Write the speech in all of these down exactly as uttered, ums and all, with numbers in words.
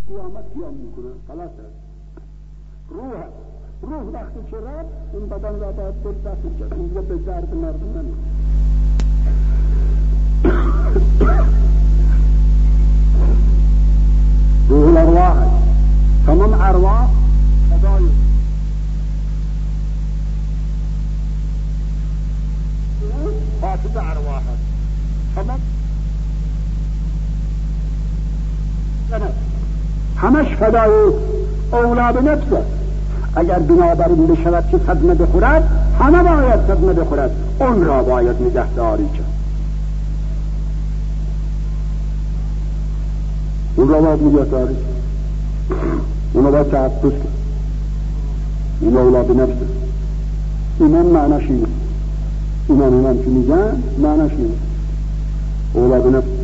قیامت قیام میکنه، خلاصه. روح روح وقتی که رفت این بدن را باید بردست کرد، این دیگه به درد مردم نمیخوره. روح الارواح تمام ارواح فدای حافظ ارواح تمام همش فدای اولاد نفسه. اگر بنابراین بشود که صدمه بخورد، همه باید صدمه بخورد، اون را باید نگهداری کرد، اون را باید نگهداری، اون را باید تحفظ کرد. این اولاد نفسه. ایمان معناش اینه، ایمان ایمان که میگن معناش اینه، اولاد نفسه.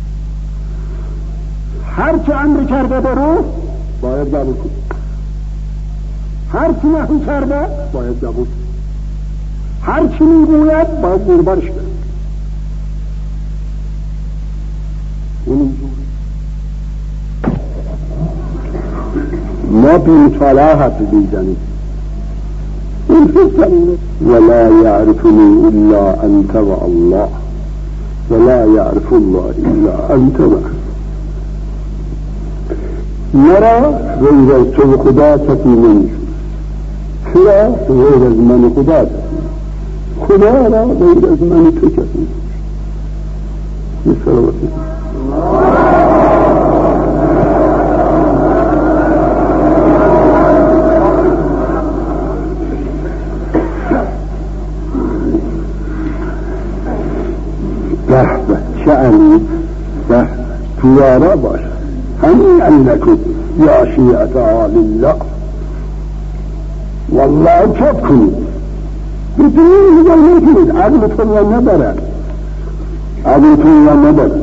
هر چه امر کرده به روح باید قبول کنی، هر چی نهی کرده باید قبول کنی، هر چی میگوید باید قربانش کرد. اون اینجوری ما بی مطالعه حرف بیزنیم. این فکرینه ولا یعرفنی الا انت و الله ولا یعرف الله الا انت و مرا غیر از تو خدا کسی نمیشود، چرا غیر از من خدا کسی، خدا را غیر از من تو کسی نمیشود. یه صلوات به چه علی به توارا باشد. همین انکم یا شیعت آل الله والله چپ کنید، بدون میگه نکنید، عقلتون یا ندارد، عقلتون یا ندارد.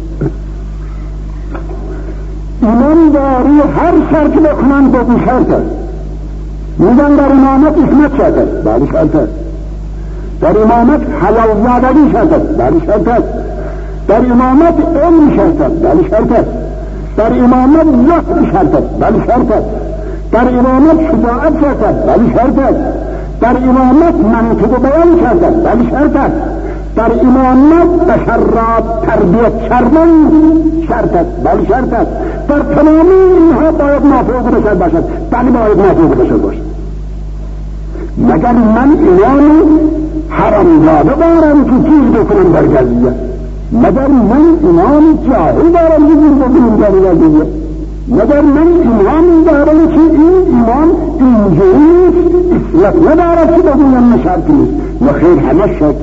ایمان داری هر شرط بکنن بگو شرط است. میگن در امامت اسمت شرط است، بله شرط است. در امامت حلال زادگی شرط است، بله شرط است. در امامت علم شرط است، بله شرط است. در امامت زهد شرط است، بله شرط است. در امامت شجاعت شرط است، بله شرط است. در امامت منطق بیان شرط است، بله شرط است. در امامت بشر را تربیت کردن شرط است، بله شرط است. در تمامی اینها باید نافوق بشر باشد، بله باید نافوق بشر باشد. مگر من ایمان حرامزاده دارم که چیز بکنم در قضیه، مگر من ایمان جاهل دارم که چیز بکنم در قضیه، مگر من ایمان دارم که این ایمان اینجوری اصلت ندارد که بگویم نشرط نیست و خیر همه شرط.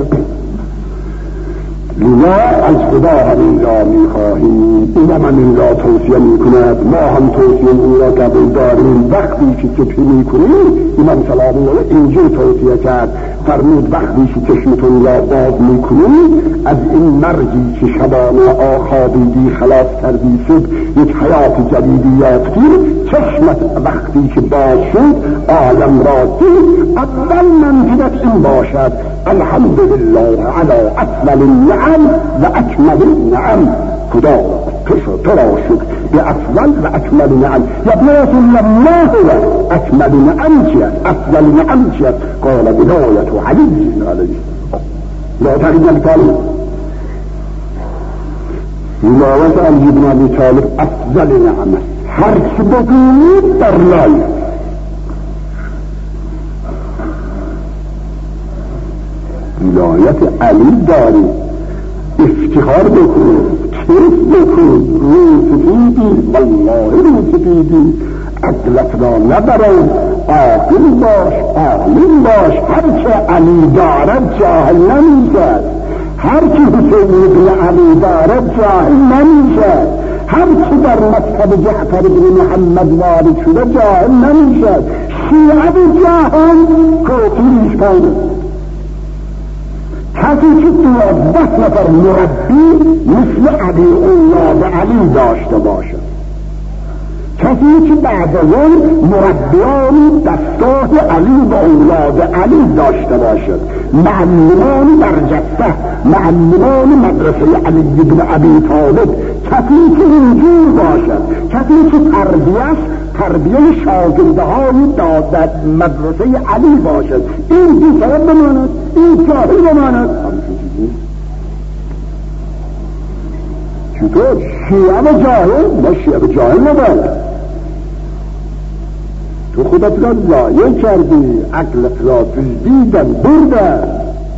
لذا از خدا همین را میخواهیم، اینم همین را توصیه میکند، ما هم توصیه این را قبول داریم. وقتی که چپی میکنیم امام سلام الله اینجور توصیه کرد، فرمود وقتی که چشمتون را باز میکنیم از این مرگی که شبانه آخابیدی خلاص کردی شد یک حیات جدیدی یافتی، چشمت وقتی که باز شد عالم را دید، اول منزلت این باشد الحمدلله علی اکمل النعم و اکمل النعم. خدا تو را شکر به افضل و اکمل نعم. یا رسول الله هو اکمل نعم چیست؟ افضل نعم چیست؟ قال بدایت و علی علیه لا تقیل نبی ولایت علی بن ابی طالب افضل نعم، هر چه بگوید در لایه. ولایت علی داری، افتخار بکن، کیف بکن، روی سپیدی، والله روی سپیدی، عقلت را نبرد، عاقل باش، عالم باش. هرچه علی دارد جاهل نمیشد، هرچه حسین ابن علی دارد جاهل نمیشد، هرچه در مکتب جعفر بن محمد وارد شده جاهل نمیشد. شیعه جاهل کوفیش پایده. کسی که دوازده نفر مربی مثل علی اولاد علی داشته باشد، کسی که بعد از اون مربیان دستگاه علی و اولاد علی داشته باشد، معلمان برجسته، معلمان مدرسه علی بن ابی طالب، کسی که اینجور باشد کسی که تربیهش تربیه شاگرده های در مدرسه علی باشد، این بی سبب بماند، این جاهل بماند. چطور؟ شیعه و جاهل؟ ما شیعه و جاهل نباید. تو خودت را ضایع کردی، عقلت را دزدیدن بردن.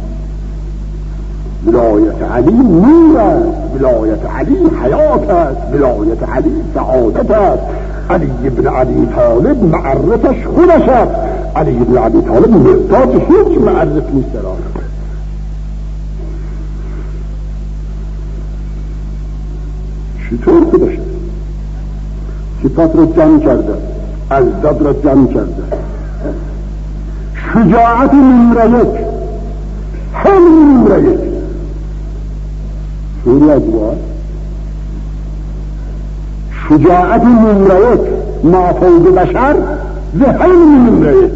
ولایت علی نور است، ولایت علی حیات است، ولایت علی سعادت است. علی ابن عبی طالب معرفش خودش است. علی ابن عبی طالب محتاج هیچ معرف نیست در آن. چطور خودش است؟ صفات را جمع کرده، ازداد را جمع کرده. شجاعت نمره یک، همین نمره یک. سوری از باید شجاعت نمره یک ما فوق بشر به همین نمره یک.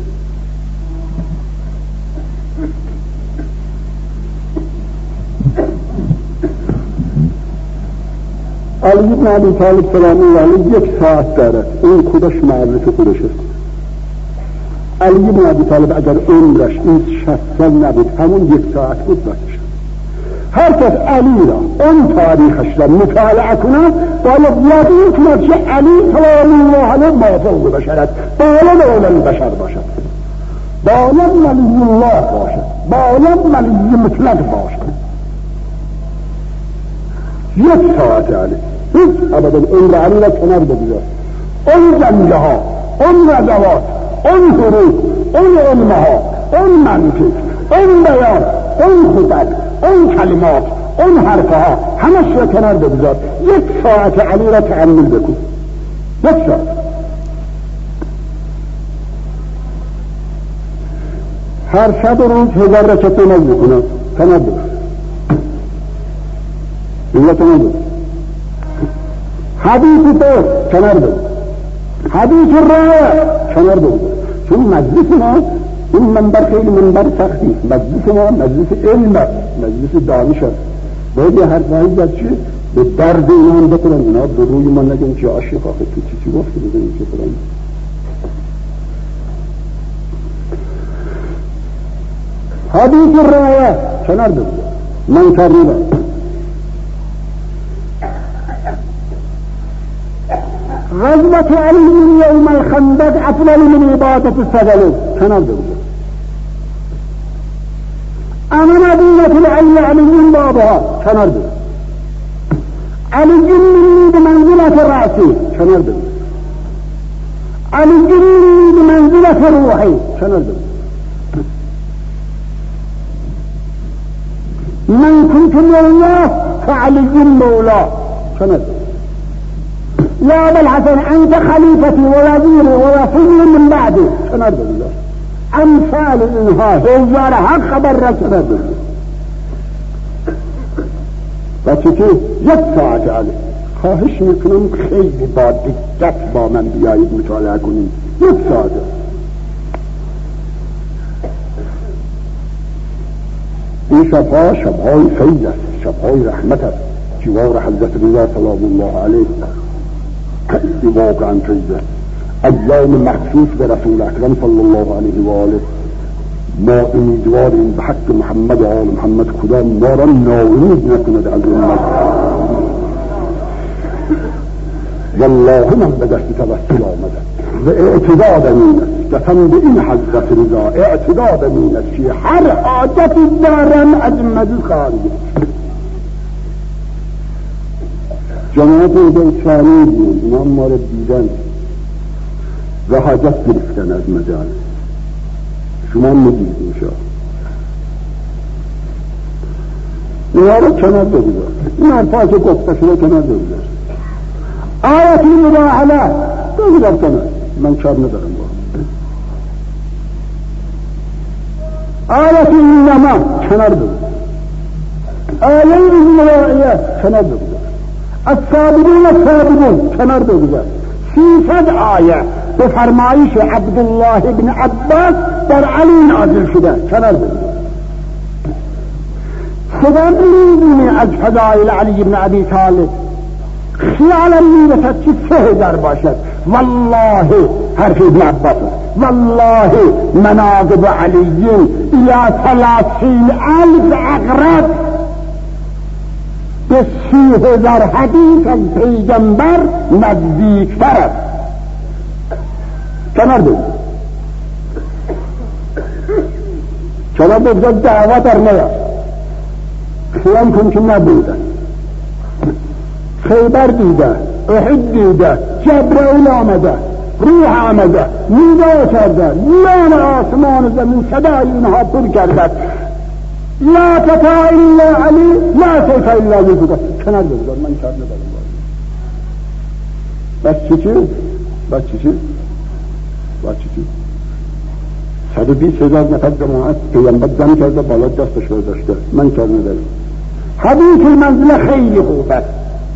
علی بن ابی طالب سلامی علیه یک ساعت دارد، این خودش معرف خودش است. علی بن ابی طالب اگر عمرش این شصت سال نبود، همون یک ساعت بود بسش. هر کس علی را اون تاریخش را مطالعه کنه باید یقین کند که علی سلام الله علیه ما فوق بشر است، باید اول بشر باشد، باید ولی الله باشد، باید ولی مطلق باشد. یک ساعت علی هیچ ابدا عمر علی را کنار بگذار. اون جمله ها، اون نظوات، اون حروف، اون علمه ها، اون منطق، اون بیان، اون خطب، اون کلمات، اون حرفه ها، همش را کنار بگذار. یک ساعت علی را تأمل بکن، یک ساعت. هر شب روز هزار رکعت نماز بکنه، کنار بگذار. اینجا کنار بگذار. حدیث تو کنار بگذار، حدیث رایه کنار بگذار. چون مجلس ما این منبر خیلی منبر سختی، مجلس ما مجلس علم، مجلس دانش است. باید یه حرفایی زد چه به درد اینا هم بکنن، اینا به روی ما نگن که عاشق آخه تو چی چی گفتی بزنیم چه فرانی. حدیث رایه کنار بگذار. من تقریبا غزوة علی یوم الخندق افضل من عبادت السجل، کنار بگذار. انا مدینة العلی علی بابها، کنار بگذار. علی منی بمنزلة رأسی، کنار بگذار. علی منی بمنزلة روحی، کنار بگذار. من كنت مولاه فعلي مولاه، کنار بگذار. يا أبا الحسن أنت خليفتي ووزيري ووصي من بعدي، کنار بگذار. امثال اینها هزار حق خبر را کنار بگذار. بچه که یک ساعت علی خواهش میکنم خیلی با دقت با من بیایید مطالعه کنیم. یک ساعت این شبها شبهای فیض است، شبهای رحمت است. جوار حضرت رضا سلام الله علیه خیلی واقعا فیض است. ایام مخصوص به رسول اکرم صلی الله علیه و آله. ما امیدواریم به حق محمد و آل محمد خدا ما را ناامید نکند از امت. والله من به دست توسل آمدم و اعتدادم این است، قسم به این حضرت رضا اعتدادم این است که هر حاجتی دارم از مجلس خارج. جماعت اسلامی بود، اینا ما را دیدن و حاجت گرفتن از مجال. شما مدید اینشا اینا را کنار بگذار. این حرفا که گفته شده کنار بگذار. آیتی مراحله بگذار کنار، من کار ندارم با. آیتی اینما کنار بگذار. آیتی مراحله کنار بگذار. الصابرون الصابرون کنار بگذار. سیصد آیه به فرمایش عبدالله بن عباس در علی نازل شده، کنار بگذار. خدا می‌دونه از فضائل علی بن ابی طالب خیالم میرسد که سه هزار باشد. والله حرف ابن عباس، والله مناقب علی یا ثلاثین الف عقرب، به سی هزار حدیث از پیغمبر نزدیکتر است. کنار دید چرا بگذار دعوه در نیاد، خیام کن که نبودن، خیبر دیده، احد دیده، جبرائیل آمده، روح آمده، ندا کرده، میان آسمان و زمین صدای اینها پر کرده، لا تفا الا علی لا سیف الا یکوکا. کنار بگذار من کار ندارم. بس چی چی؟ بس چی چی؟ بس چی چی؟ صد و بیست هزار نفر جماعت پیامبر جمع کرده بالا دستش رو داشته، من کار ندارم. حدیث المنزله خیلی خوب است.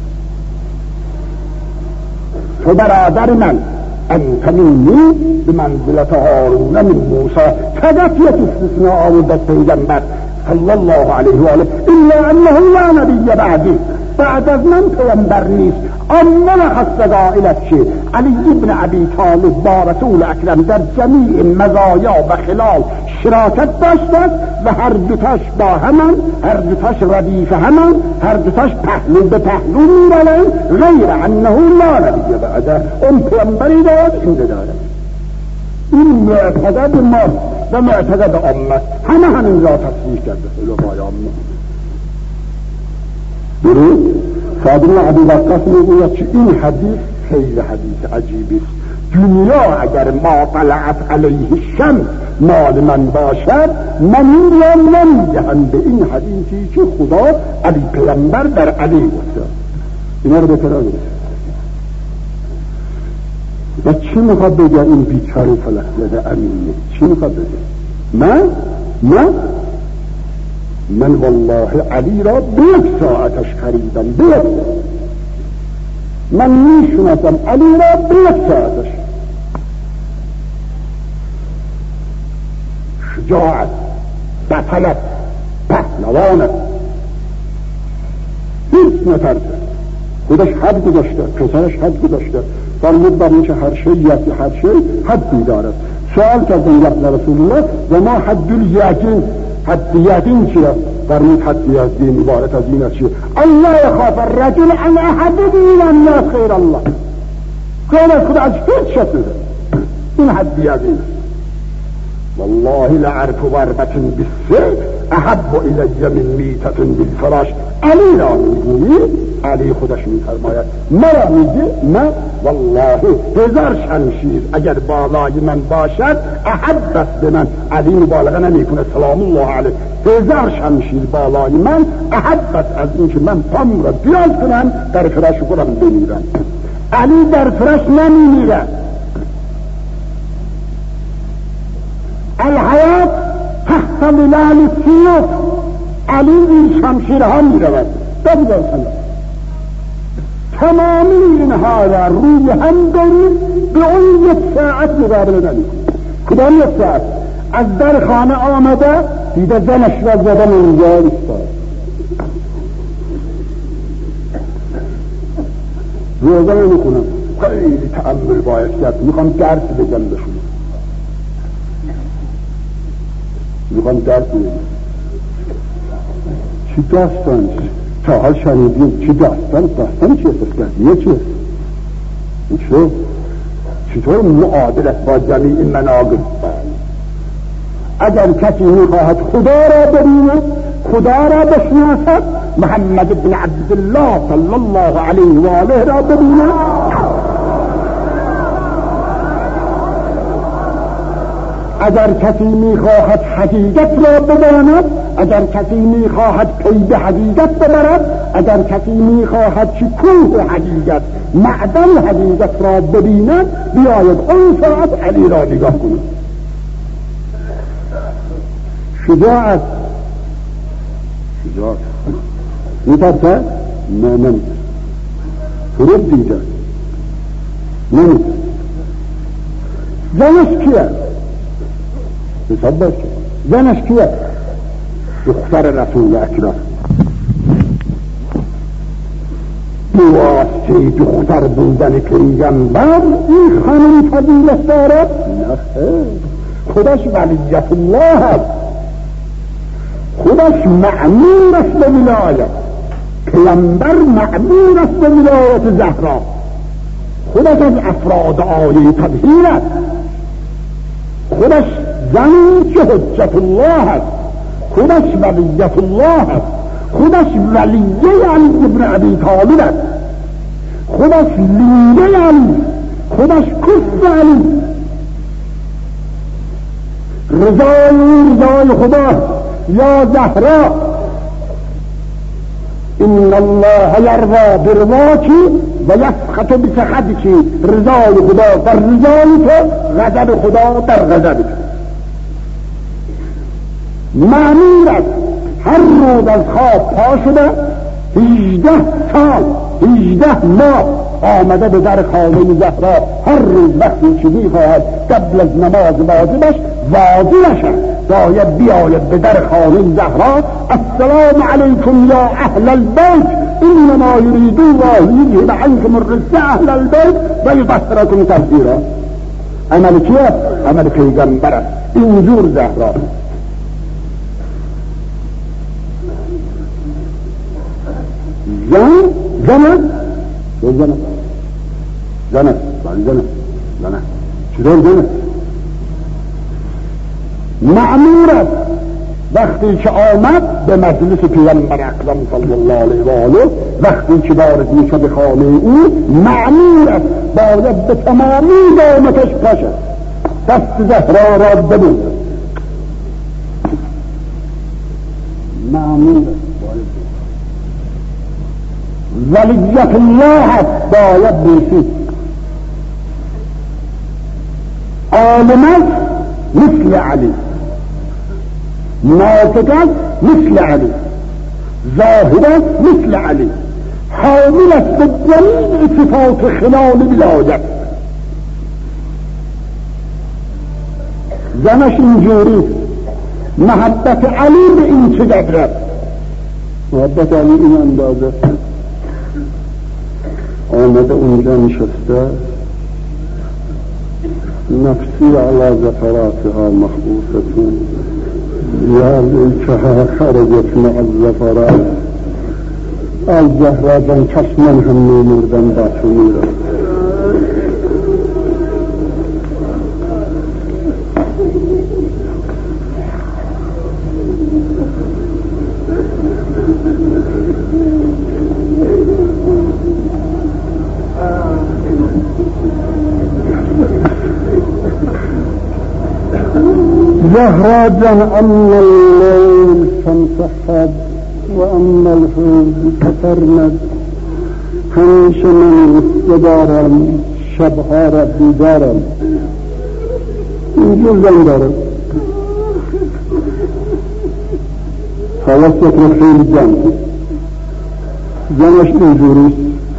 تو برادر من انت منی به منزلت هارون من موسی، فقط یک استثناء آورد پیغمبر صلی الله علیه و آله، الا انه لا نبی بعدی، بعد از من پیغمبر نیست. اما خاص قائلت چه؟ علی ابن ابی طالب با رسول اکرم در جمیع مزایا و خلال شراکت داشتند و هر دوتاش با همان، هر دوتاش ردیف همان، هر دوتاش پهلو به پهلو میرن، غیر انه لا نبی بعده. اون پیغمبری داد، این داره. این معتقد ما و معتقد امت همه همین را تصدیق کرده. علمای امت درود صادق ابی وقاص میگوید که این حدیث خیلی حدیث عجیبی است. دنیا اگر ما طلعت علیه الشمس مال من باشد، من این را نمیدهم به این حدیثی که خدا علی پیغمبر در علی گفته. اینا رو بهتر آگه و چی میخواد بگه این بیچاره فلسطین امینه؟ چی میخواد بگه؟ من؟ من؟ من والله علی را به یک ساعتش خریدم، به یک من میشونستم علی را به یک ساعتش. شجاعت، بطلت، پهلوانت، هیچ نترسه. خودش حد گذاشته، پسرش حد گذاشته، فرمود بر اینکه هر شی یکی هر شی حدی دارد. سوال کردن یا رسول الله و ما حد الیقین، حد یقین چیه؟ فرمود حد یقین عبارت از این است چیه؟ الله یخاف الرجل ان احد دین الناس غیر الله. کار از خدا از هیچ شد نده، این حد یقین. والله لعرف ضربة بالسيف احب الی من میتة بالفراش. علی را میگویی، علی خودش میفرماید مرا میگی نه، والله هزار شمشیر اگر بالای من باشد احب است به من. علی مبالغه نمیکنه سلام الله علیه، هزار شمشیر بالای من احب است از این که من پام را بیاز کنم در فرش خودم بمیرم. علی در فرش نمیمیره. الحیات تحت ظلال السیوف. علی این شمشیرها میرود. بگذار سلام تمامی اینها را روی هم دارید، به اون یک ساعت مقابله نمیکنید. کدام یک ساعت؟ از در خانه آمده دیده زنش را زدن اونجا ایستاد. روزه نمیکنم، خیلی تأمل باید کرد. میخوام درس بگم به شما، میخوام درس بگم. چی داستان تا حال شنیدیم؟ چی داستان؟ داستان چیه؟ دستگردیه چیه؟ چطور؟ چطور معادل است با جمیع مناقب؟ اگر کسی میخواهد خدا را ببیند، خدا را بشناسد، محمد بن عبدالله صلی الله علیه و آله را ببیند. اگر کسی میخواهد حقیقت را بداند، اگر کسی میخواهد پی به حقیقت ببرد، اگر کسی میخواهد که کوه حقیقت، معدن حقیقت را ببیند، بیاید اون ساعت علی را نگاه کند. شجاعت، شجاعت میترسه؟ نه نمیترسه. فرد دیده نمیترسه. زنش کیه؟ حساب باش که زنش کیه؟ دختر رسول اکرم. بواست واسطه دختر بودن پیغمبر این خانم فضیلت دارد؟ نه، خودش ولیت الله است، خودش مأمور است به ولایت. پیغمبر مأمور است به ولایت زهرا، خودش از افراد عالی تطهیر است، خودش زنی که حجت الله است، خودش ولیت الله است، خودش ولیه علی ابن ابی طالب است، خودش لیله علی، خودش کف علی. رضای رضای خدا یا زهرا ان الله یرضا برضاکی و یسخط بسخطکی. رضای خدا در رضای تو، غضب خدا در غضب تو. مأمور است هر روز از خواب پا شده هجده سال هجده ماه آمده به در خانه زهرا، هر روز وقتی چیزی خواهد قبل از نماز واجبش واجبش باید بیاید به در خانه زهرا. السلام علیکم یا اهل البیت انما یرید الله لیذهب عنکم الرجس اهل البیت و یطهرکم تطهیرا. عمل کیه؟ عمل پیغمبر است. اینجور زهرا زن زنه زنه زنه زنه زنه چطور زنه مأمور است وقتی که آمد به مجلس پیغمبر اکرم صلی الله علیه و آله، وقتی که وارد میشه به خانه او مأمور است باید به تمامی دامتش پاشه، دست زهرا را ببوسه. مأمور است ولیت الله است باید بیشید. عالم است مثل علی، ناطق است مثل علی، زاهد است مثل علی، حامل است به جمیع صفات خلال ولایت. زنش اینجوری محبت علی به این چه قدره؟ محبت علی این اندازه آمده اونجا نشسته، نفسی علی زفراتها مخبوستون یا لیکها خرجت مع الزفرات. از زهرا جان چشمن هم میمردن با تو میرم. زهرا جان اما اللیل فانسحب و اما الحوض فترند. همیشه من دارم شبها را بیدارم. اینجور زن دارم خواست رو خیلی جان زنش اینجوریست،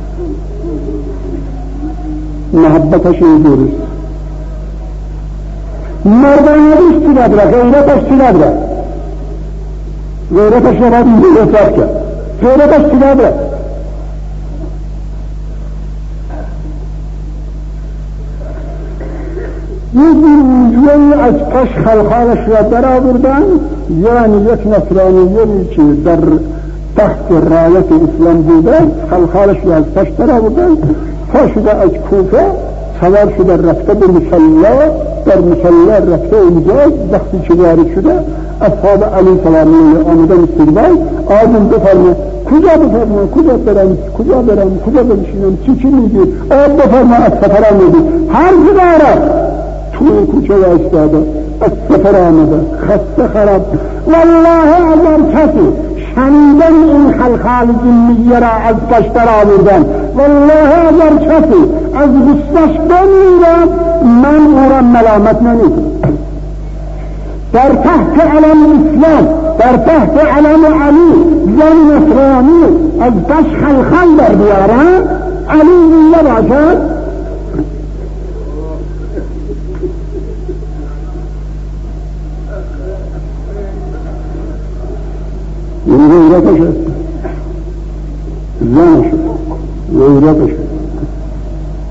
محبتش اینجوریست. مردانیش چی نداره، غیرتش چی نداره، غیرتش رو باید اینجور اطلاق کرد، غیرتش چی نداره. یه ویژه‌ای از پش خلخالش را در آوردن، یعنی یک نصرانیی که در تحت رایت اسلام بوده خلخالش را از پش در آوردن، پا شده از کوفه سوار شده رفته به مصلا، در مصلا رفته اونجا وقتی که وارد شده اصحاب علی سلام الله آمدن استقبال. آدم بفرمه کجا بفرمه کجا برم کجا برم کجا بنشینم چی چی میگی؟ آب بفرمه از سفر آمده هر جدارم توی کوچه ایستاده از سفر آمده خسته خراب. والله اگر کسی شنیدن این خلخال جنیه را از پشتر آوردن، والله اگر کسی از غصه‌اش بمیرد من او را ملامت نمیکنم. در تحت علم اسلام، در تحت علم علی زن نصرانی از پش خلخال در بیارن، علی اینجا باشد این غیرتش است، زنش است، غیرتش است.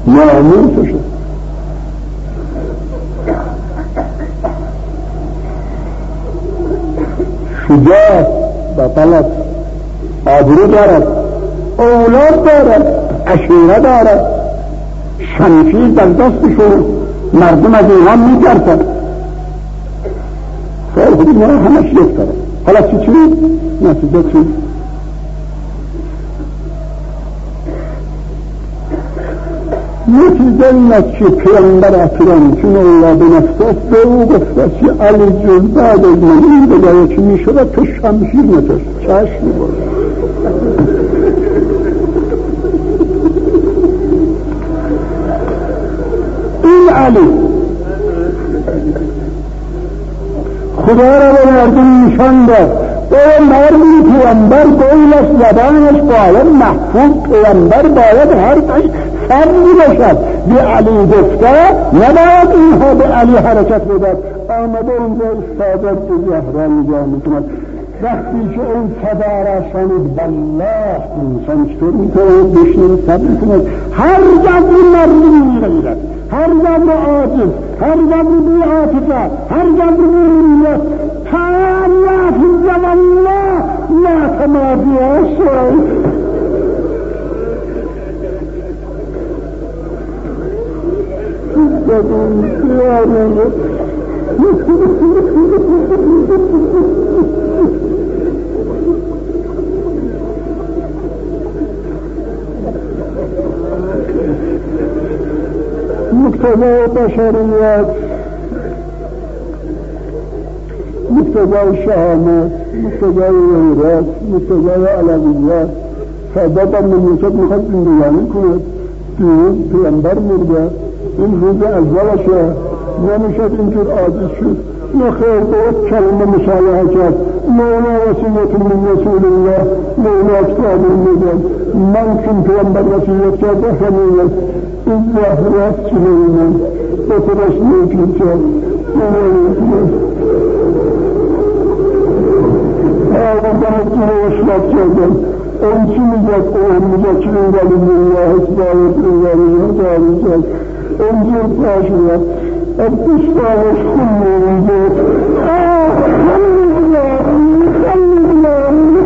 ناموسشه. شجاع بطلت، آبرو دارد، اولاد دارد، عشیره دارد، شمشیر در دستشون، مردم از اینها میترسند. خیلی خوب اینا همش یک دارد. حالا چی چی؟ نتیجه چی؟ نتیجه این است که پیامبر اکرم چون اولاد نفسه به او گفته که علی جز بعد از من این بگه که می شود تو شمشیر نتاش چشم می برد. این علی خدا را به مردم نشان داد. او مردم پیامبر قول از زبانش باید محفوظ، پیامبر باید هر کش صبری باشد. به علی گفته نباید اینها به علی حرکت بدد. آمده اینجا استادت به زهرا نگاه میکند. وقتی که اون صدا را شنید بالله انسان چطور میتواند بشنید صبر کند. هر جبر مردمی میگیرد، هر جبر عاجز، هر جبر بی عاطفه، هر جبر میریت تعالی فی الله لا تماضی آشای. بدون سیاره مقتضای بشریت، مقتضای شهامت، مقتضای غیرت، مقتضای علویت، سعادت مملکت میخواد زندگانی کند. دیروز پیامبر مرده، این روز اولشه، نمیشد اینجور عاجز شد. نه خیر باید کلمه مصالحه کرد. مولا وسیلت من رسول الله، مولا کتاب میگن من کن پیامبر وسیلت کرده همین است. این زهرات چنینم بطرش نیکن کرد آقا باید اینو اشلاف کردم. اون چی میگد؟ اون میگد که این ولی الله باید این ولی داری کرد. اینجور پاشید اب بشتاقش خون میگد آه الحمدلله الحمدلله.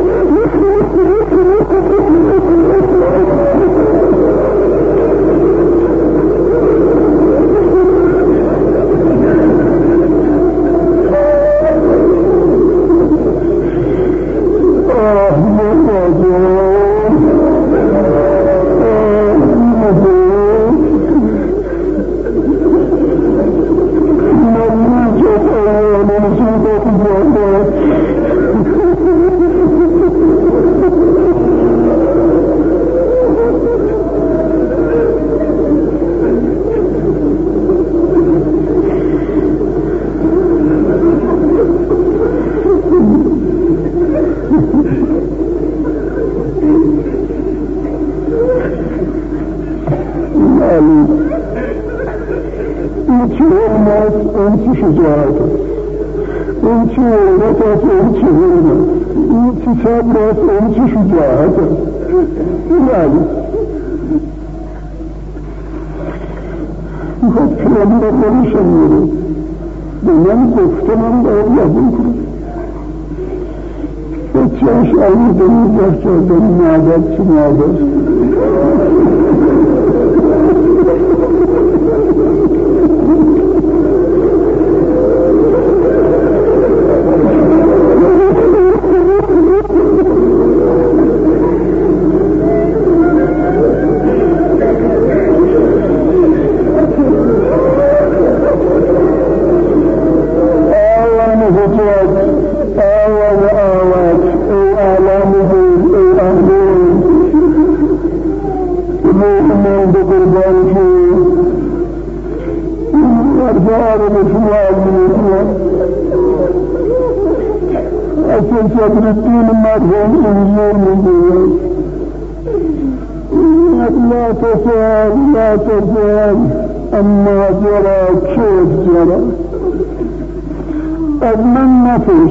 این چی علمت است، این چی علمت، این چی صبر است، این چی شجاعت است. این علی میخواد پیامی را خودشم میره به من گفته من باید لبون کنم. بچهش علی به نگاه کردن معدد چی معدد صدر الدين مرهم انظر من لا تسأل لا تسأل اما جرى كيف جرى از من نپرس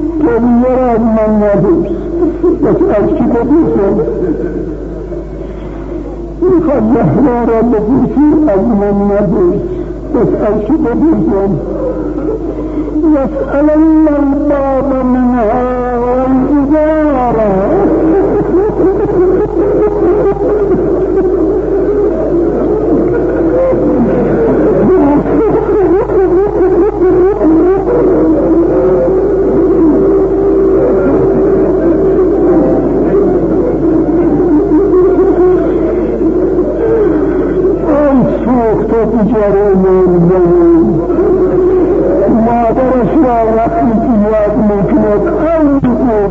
کبیر از من نپرس بس از کی بپرسم میخواد یحیی را بپرسی از من نبود، بسأل چه بپرسم؟ یسأل الباب منها والجدار. مادرش را وقتی که یاد میکند آن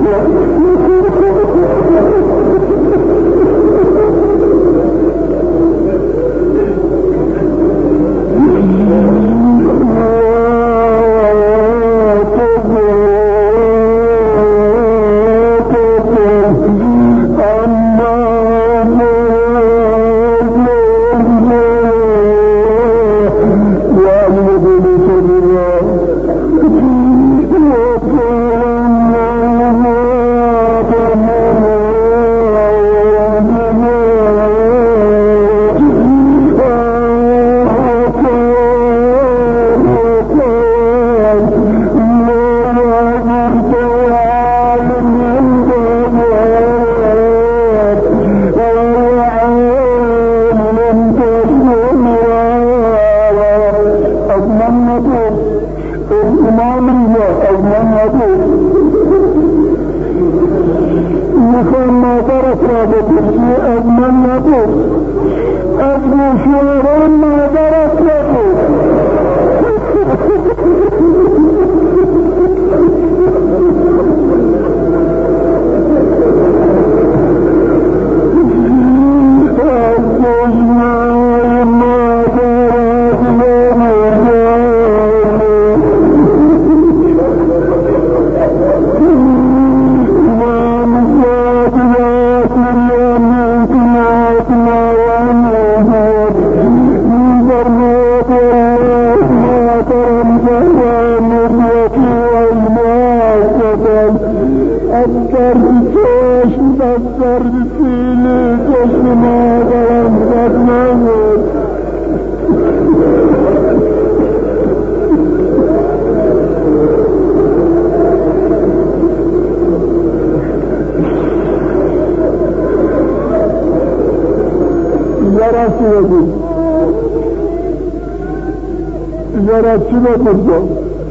ذرا چی بکنم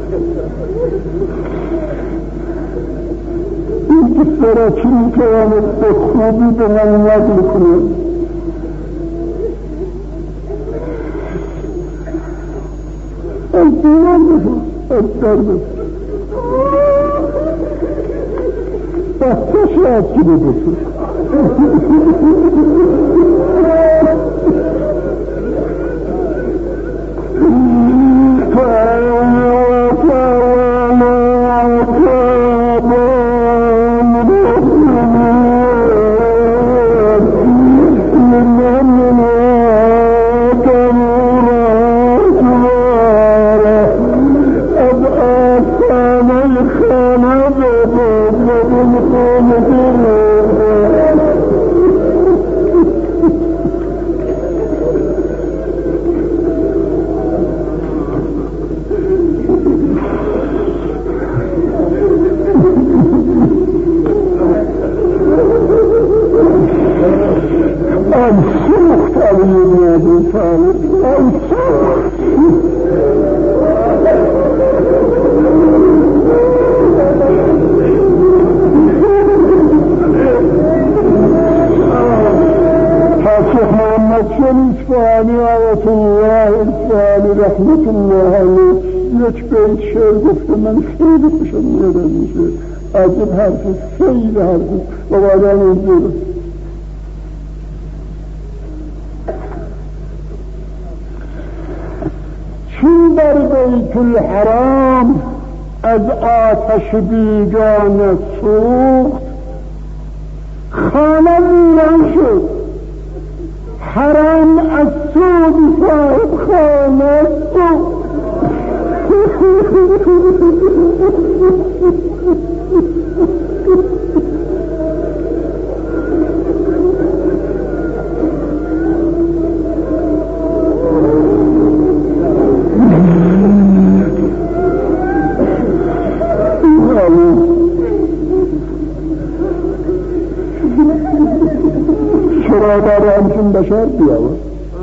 این که ذرا چی میتواند به خوبی به من نقل کنه. از دیوان بشون از درد بختش از چی بکنم رحمت الله علیه یک بیت شعر گفته من خیلی خوشم میاد از این شعر، از این حرف خیلی حرف و بعدم اینجور چون در بیت الحرام از آتش بیگانه سوخت خانه ویران شد، حرام از سود صاحب خانه سوخت. شرادار همچون بشر بیاور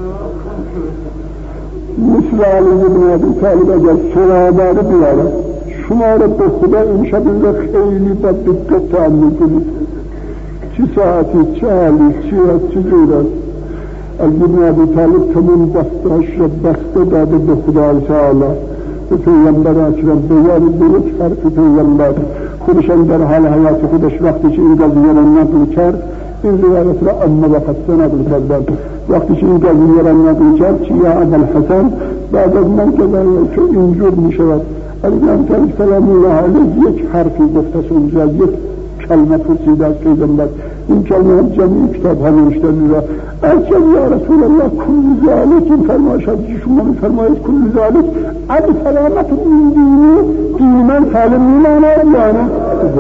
مثل علی ابن ابی طالب اگر شرادار بیاور شما را به خدا این شب این را خیلی با دقت تأمل کنید چی ساعتی، چه حالی، چی هست، چی جور است. علی ابن ابی طالب تمام دستاش را بسته داده به خدا تعالی، به پیغمبر اکرم بیان به یک حرف پیغمبر خودشان در حال حیات خودش وقتی که این قضیه را نقل کرد این روایت را اما وقت نقل کردن وقتی که این قضیه را نقل کرد چی یا ابوالحسن بعد از من که که اینجور می شود علی ابن طالب سلام الله علیه یک حرفی گفته اونجا یک کلمه پرسیده از پیغمبر این کلمه هم جمعی کتاب ها نوشته میره ارچه یا رسول الله کل ذالک این فرمایشات که شما می فرمایید کل ذالک اب سلامت این دینی دین من سالم میماند یا نه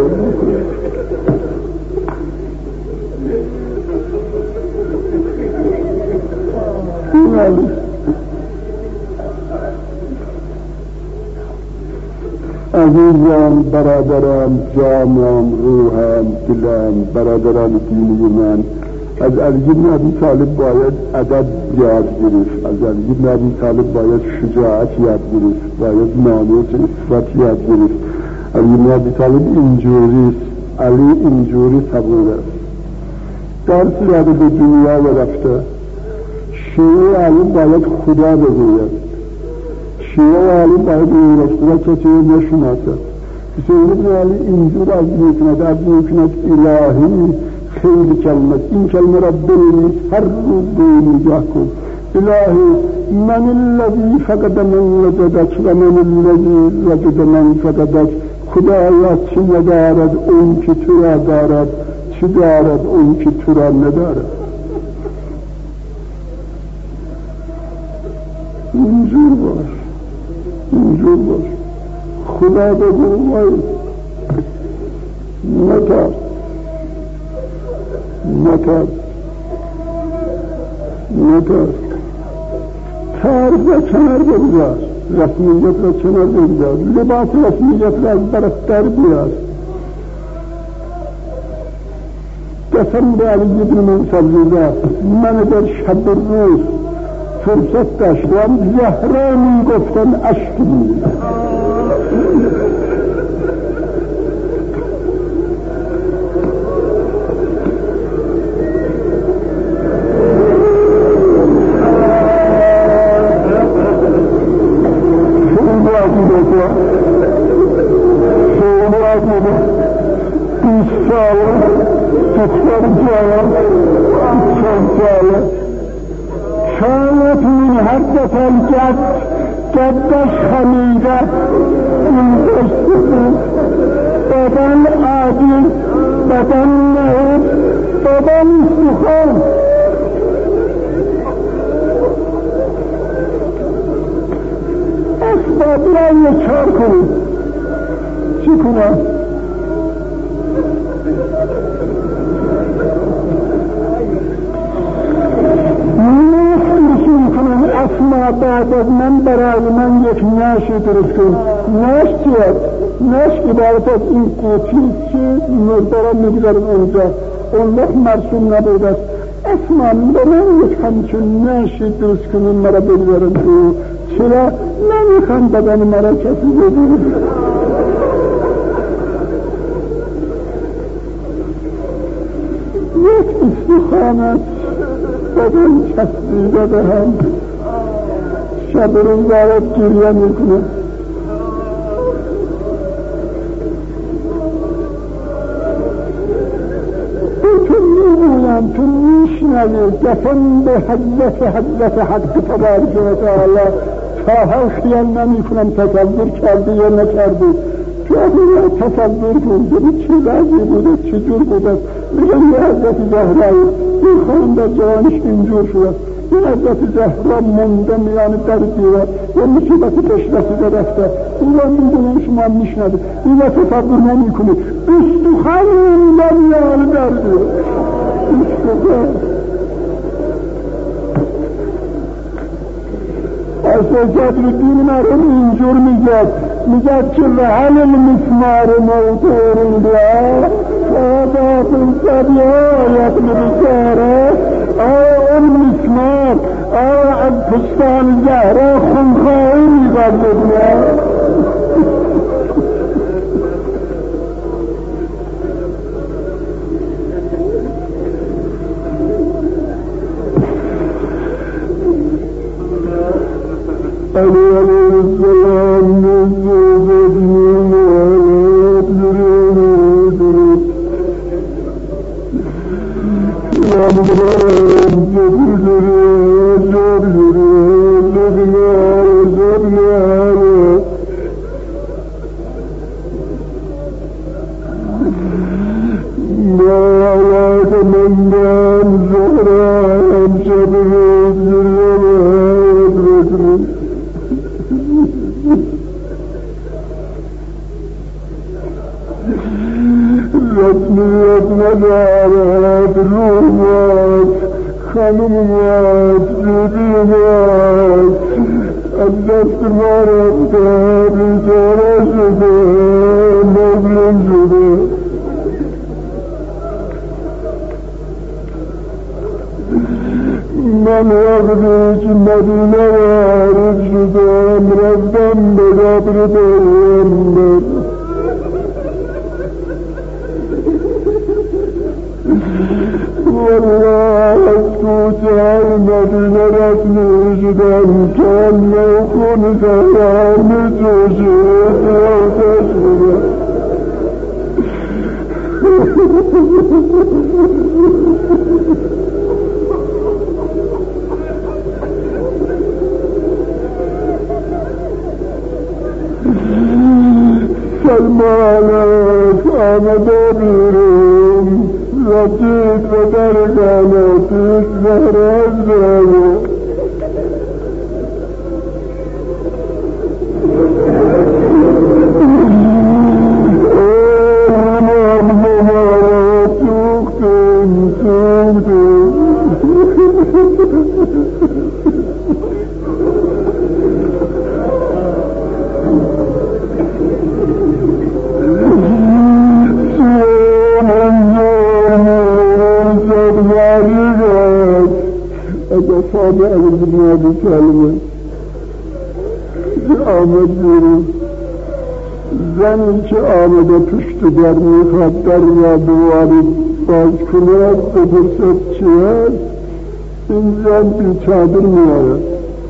این عزیزان برادران جانم روحم دلم برادران دینی من از علی بن ابی طالب باید ادب یاد گرفت از علی بن ابی طالب باید شجاعت یاد گرفت باید ناموس عفت یاد گرفت علی بن ابی طالب اینجوری است علی اینجوری صبور است درس یاد به دنیا و رفته شیعه علی باید خدا بگوید شیعه علی باید این رفته کسی نشناسد سید علی اینجور از میکند از میکند الهی خیلی کلمت این کلمه را بینید هر روز به نگاه کن الهی من الذی فقد من وجدک و من الذی وجد من فقدک خدایا چی ندارد اون که تو را دارد چی دارد اون که تو را ندارد اینجور باش اینجور باش خدا بگو وای نترس نترس نترس ترس را کنار بگذار رسمیت را کنار بگذار لباس رسمیت را از برستر بیار قسم به علی بن منصور من در شب روز فرصت داشتم زهرا می گفتن عشق می شاید من هر دفعه جد جدش خمیده این دشتون بدن عادی بدن نهب بدن سخان اسباب را یکار کنید چی کنم؟ اسما بعد از من برای من یک نشی درست کن نش چیست؟ نش عبارت از این قوطی که مرده را میگذارم اونجا اون وقت مرسوم نبود است اسما به من یک همچون نشی درست کنون مرا بگذارم تو چرا نمیخوام بدن مرا کسی بگیرم یک استخانت بدن چسبیده به هم شب روز دارد گریه میکنه تو میگویم تو میشنوی قسم به حضرت حضرت حق تبارک و تعالی تا هر خیال نمیکنم تصور کردی یا نکردی تو اگر تصور کن ببین چه وضعی بوده چه جور بوده میگم یه حضرت زهرایی این خانم در جوانش اینجور شده این حضرت زهرا مونده میان در دیوار یه مصیبت پیش رسیده رفته این را میدونیم شما هم میشنده این را تصور نمی کنید استخوان مونده میان در دیوار استخوان از صدرالدین مرحوم اینجور میگد میگد که رحل المسمار موتور الله و آداب الزبیه یطلب علی علیه السلام نزد نیمالت درود درود یا مبارم جبر درود جبر درود جبر جبر مالات من دام زهران جبر درود رسمیت ندارد رومات خانمات جدیمات از دست ما رفته بیچاره شده مظلوم شده من وقتی که مدینه وارد شدم رفتم به قبر پیغمبر والله از کوچه‌های مدینه رد می‌شدم که خون زهرا می‌جوشید آتش بودم سلمانک آمده بیرون رسید و درگاناتیش زهرا زهرا امام مبارک سوختیم سوختیم صادق از بنیادی کلمه آمد بیرون زنی که آمده پشت در میخواد در را بوارد باز کند بپرسد چی هست این زن بی چادر میآید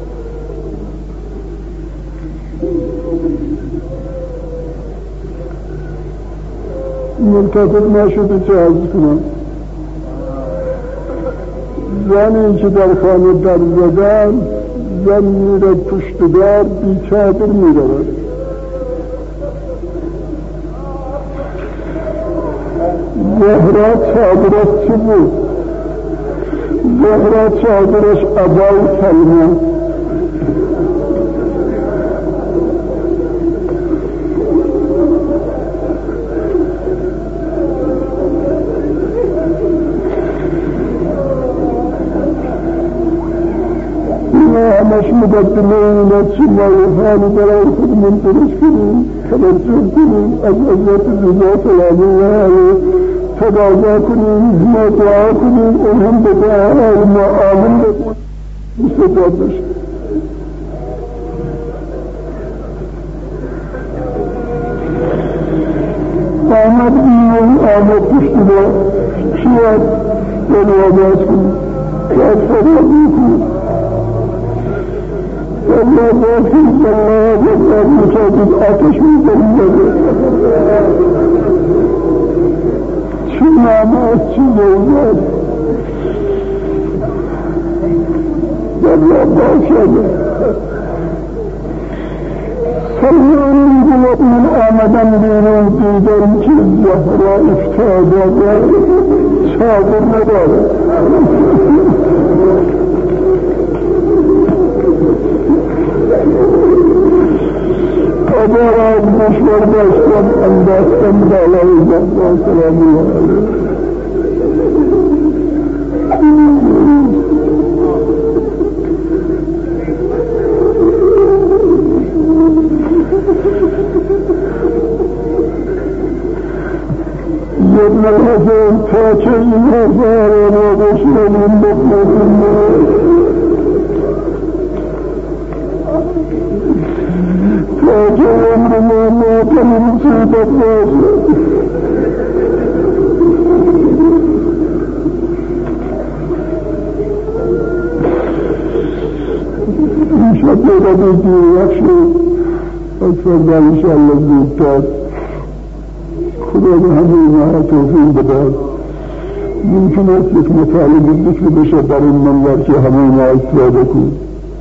منتظر نشده چه عرض کنم زنی که در خانه در زدن زن میره پشت در بی چادر میرود زهرا چادرش چی بود؟ زهرا چادرش ابای کلمه همش مقدمه اینا چی معروفانی برای خودمون درست کنیم توجه کنیم از حضرت رضا سلام الله علیه تقاضا کنیم ما دعا کنیم اون هم به دعای ما آمین بکن مستفاد بشه آمد بیرون آمد پشت با شیعت دل آباز کنیم که از صدا بیکنیم الله باشید الله باشید مشاهدید آتش می‌زنید چی ناماز چی زوزد الله باشید سلیمی گوید من آمدم بیرون دیدم که زهرا افتاده و چادر نداره ادار از مشور داشتم انداستم بالای زهرا سلام الله علیه ابن الحسن تا چه این هزار را بشنویم بکنیم تا چه عمر ما کنیم مصیبت باشه این شب را دیدیم فردا انشاءالله زودتر خدا به همه اینها توفیق بده. ممکن است یک مطالبه ذکر بشه در این منبر که همه اینها استفاده کن.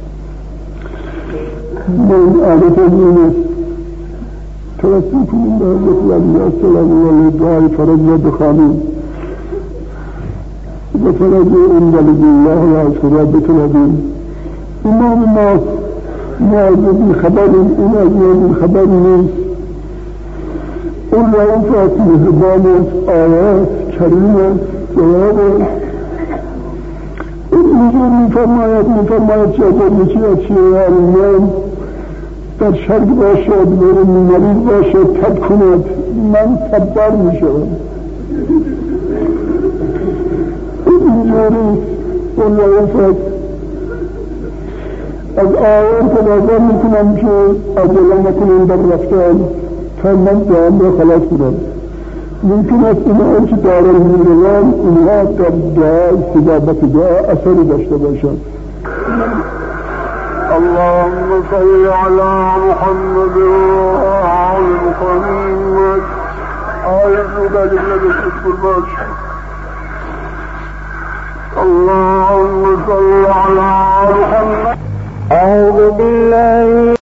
من عادت این است توسل کنیم به حضرت علی سلام الله دعای فرج را بخوانیم و فرج این ولد الله را از خدا بطلبیم. امام ما ما از این خبریم، این از این خبر نیست. اون رؤوف است، مهربان است، آیات کریم است، جواب است. این اینجور میفرماید میفرماید که اگر یکی از شیعیان در شرق باشد و مریض باشد تب کند من تبدار میشوم. این اینجوری اون رؤوف است. از آیان تبادر میکنم که عجله نکنم در رفتن تا من جان را خلاص کنم. ممکن است اینها که دارن میروان اینها در دعا استجابت دعا اثری داشته باشد. اللهم صل على محمد وآل محمد. آیت رو داریم نبشت برباش. اللهم صل على محمد. أعوذ بالله